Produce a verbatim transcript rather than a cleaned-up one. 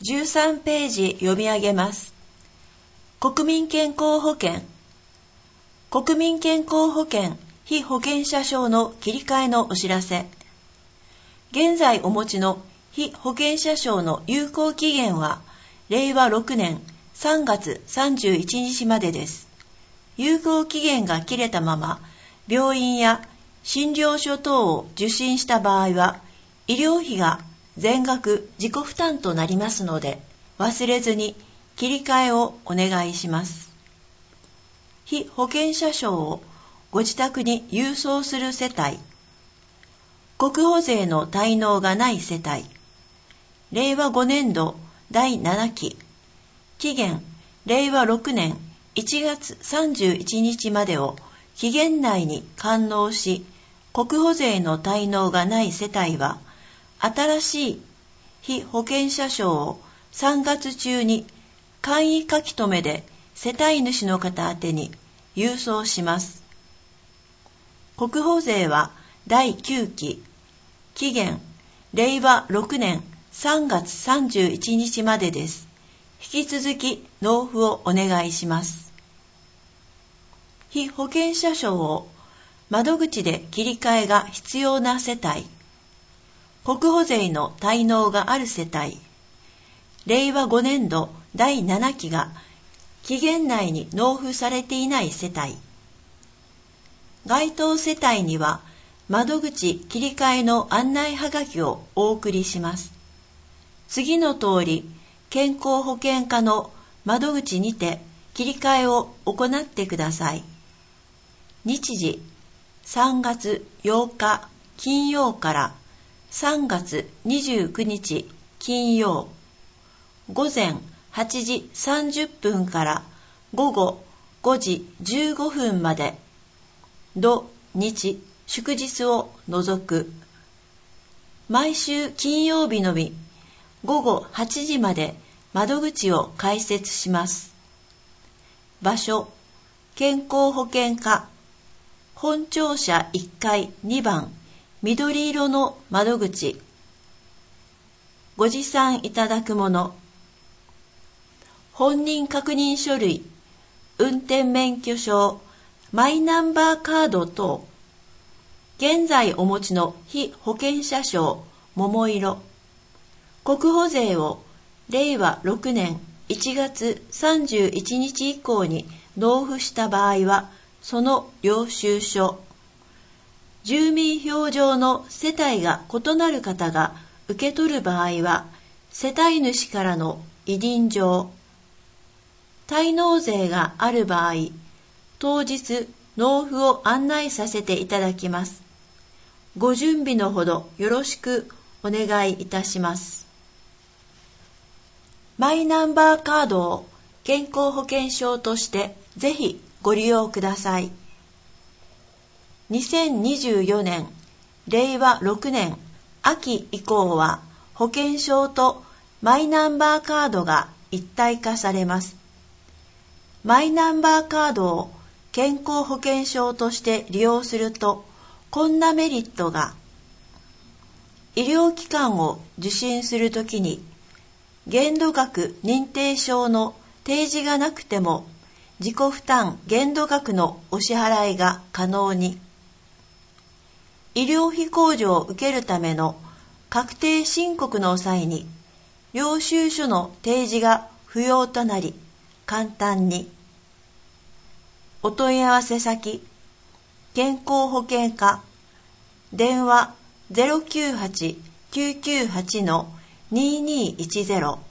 じゅうさんページ読み上げます。国民健康保険。国民健康保険被保険者証の切り替えのお知らせ。現在お持ちの被保険者証の有効期限はれいわろくねんさんがつさんじゅういちにちまでです。有効期限が切れたまま病院や診療所等を受診した場合は医療費が全額自己負担となりますので忘れずに切り替えをお願いします。被保険者証をご自宅に郵送する世帯、国保税の滞納がない世帯、れいわごねんどだいななき、期限れいわろくねんいちがつさんじゅういちにちまでを期限内に完納し、国保税の滞納がない世帯は、新しい被保険者証をさんがつ中に簡易書留で世帯主の方宛てに郵送します。国保税はだいきゅうき、期限れいわろくねんさんがつさんじゅういちにちまでです。引き続き納付をお願いします。被保険者証を窓口で切り替えが必要な世帯、国保税の滞納がある世帯、れいわごねんどだいななきが期限内に納付されていない世帯、該当世帯には窓口切り替えの案内はがきをお送りします。次の通り、健康保険課の窓口にて切り替えを行ってください。日時、さんがつようか金曜からさんがつにじゅうくにち金曜、午前はちじさんじゅっぷんから午後ごじじゅうごふんまで、土日祝日を除く。毎週金曜日のみごごはちじまで窓口を開設します。場所、健康保険課、本庁舎いっかいにばん緑色の窓口。ご持参いただくもの、本人確認書類、運転免許証、マイナンバーカード等、現在お持ちの被保険者証桃色、国保税をれいわろくねんいちがつさんじゅういちにち以降に納付した場合は、その領収書、住民票上の世帯が異なる方が受け取る場合は、世帯主からの委任状、滞納税がある場合、当日納付を案内させていただきます。ご準備のほどよろしくお願いいたします。マイナンバーカードを健康保険証としてぜひご利用ください。にせんにじゅうよねん、れいわろくねん秋以降は保険証とマイナンバーカードが一体化されます。マイナンバーカードを健康保険証として利用すると、こんなメリットが、医療機関を受診するときに、限度額認定証の提示がなくても、自己負担限度額のお支払いが可能に、医療費控除を受けるための確定申告の際に、領収書の提示が不要となり、簡単に。お問い合わせ先、健康保険課、電話 ゼロきゅうはち きゅうきゅうはち にーにーいちゼロ